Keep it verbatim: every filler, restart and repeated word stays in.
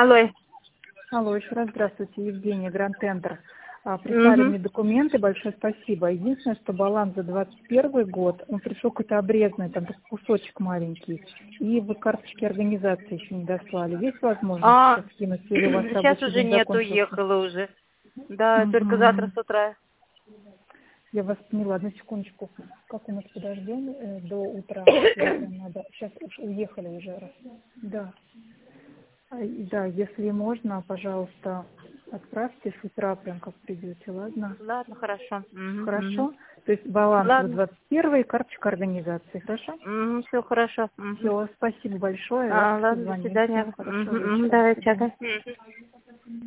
Алло. Алло, еще раз здравствуйте, Евгения, Гранд Тендер. А, Прислали Угу. мне документы, большое спасибо. Единственное, что баланс за двадцать первый год, он пришел какой-то обрезанный, там такой кусочек маленький. И вы карточки организации еще не дослали. Есть возможность А, сейчас скинуть, или у вас сейчас рабочий уже день нет, закончился? уехала уже. Да, только завтра Угу. с утра. Я вас поняла, одну секундочку. Как у нас подождем э, до утра? Или прям надо? Сейчас уж уехали уже раз. Да. А, и Да, если можно, пожалуйста, отправьте с утра, прям как придете, ладно? Ладно, хорошо. Угу, угу. Хорошо? То есть баланс за Ладно. двадцать первый, карточка организации, хорошо? Угу, все хорошо. Угу. Все, спасибо большое, А, завтра ладно, до позвоним. свидания. Всего Угу, хорошего угу, вечера, до давайте, свидания. ага.